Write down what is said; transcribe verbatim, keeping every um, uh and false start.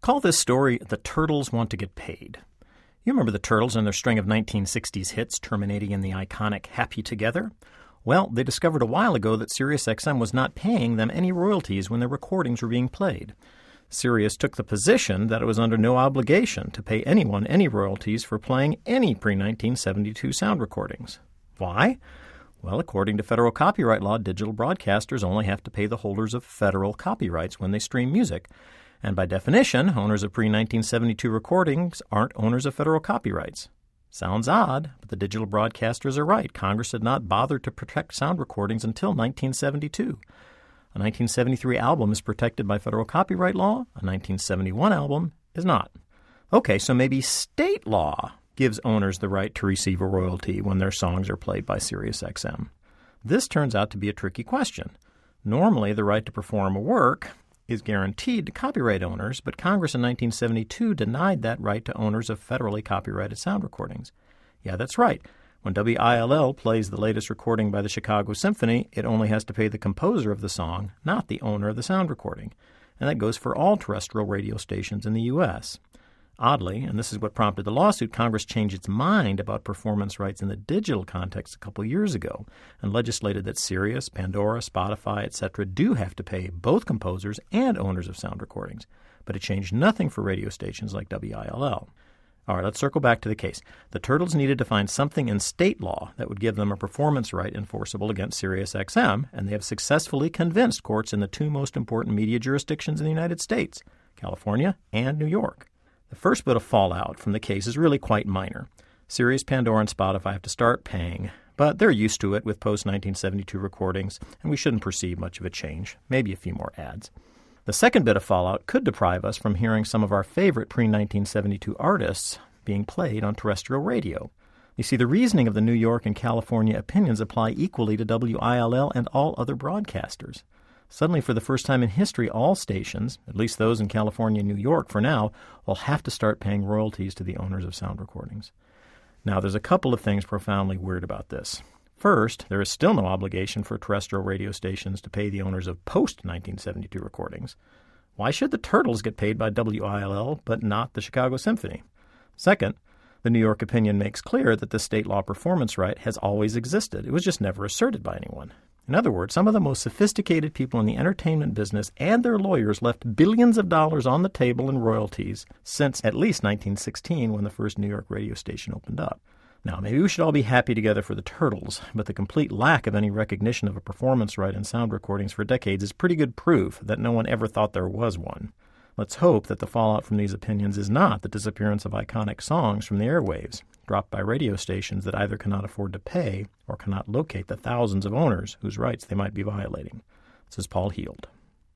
Call this story The Turtles Want to Get Paid. You remember the Turtles and their string of nineteen sixties hits terminating in the iconic Happy Together? Well, they discovered a while ago that SiriusXM was not paying them any royalties when their recordings were being played. Sirius took the position that it was under no obligation to pay anyone any royalties for playing any pre nineteen seventy-two sound recordings. Why? Well, according to federal copyright law, digital broadcasters only have to pay the holders of federal copyrights when they stream music. And by definition, owners of pre nineteen seventy-two recordings aren't owners of federal copyrights. Sounds odd, but the digital broadcasters are right. Congress had not bothered to protect sound recordings until nineteen seventy-two. A nineteen seventy-three album is protected by federal copyright law. A nineteen seventy-one album is not. Okay, so maybe state law gives owners the right to receive a royalty when their songs are played by SiriusXM. This turns out to be a tricky question. Normally, the right to perform a work is guaranteed to copyright owners, but Congress in nineteen seventy-two denied that right to owners of federally copyrighted sound recordings. Yeah, that's right. When W I L L plays the latest recording by the Chicago Symphony, it only has to pay the composer of the song, not the owner of the sound recording. And that goes for all terrestrial radio stations in the U S Oddly, and this is what prompted the lawsuit, Congress changed its mind about performance rights in the digital context a couple years ago and legislated that Sirius, Pandora, Spotify, et cetera do have to pay both composers and owners of sound recordings. But it changed nothing for radio stations like W I L L. All right, let's circle back to the case. The Turtles needed to find something in state law that would give them a performance right enforceable against SiriusXM, and they have successfully convinced courts in the two most important media jurisdictions in the United States, California and New York. The first bit of fallout from the case is really quite minor. Sirius, Pandora, and Spotify have to start paying, but they're used to it with post nineteen seventy-two recordings, and we shouldn't perceive much of a change, maybe a few more ads. The second bit of fallout could deprive us from hearing some of our favorite pre nineteen seventy-two artists being played on terrestrial radio. You see, the reasoning of the New York and California opinions apply equally to W I L L and all other broadcasters. Suddenly, for the first time in history, all stations, at least those in California and New York for now, will have to start paying royalties to the owners of sound recordings. Now, there's a couple of things profoundly weird about this. First, there is still no obligation for terrestrial radio stations to pay the owners of post nineteen seventy-two recordings. Why should the Turtles get paid by W I L L but not the Chicago Symphony? Second, the New York opinion makes clear that the state law performance right has always existed. It was just never asserted by anyone. In other words, some of the most sophisticated people in the entertainment business and their lawyers left billions of dollars on the table in royalties since at least nineteen sixteen when the first New York radio station opened up. Now, maybe we should all be happy together for the Turtles, but the complete lack of any recognition of a performance right in sound recordings for decades is pretty good proof that no one ever thought there was one. Let's hope that the fallout from these opinions is not the disappearance of iconic songs from the airwaves, dropped by radio stations that either cannot afford to pay or cannot locate the thousands of owners whose rights they might be violating. This is Paul Heald.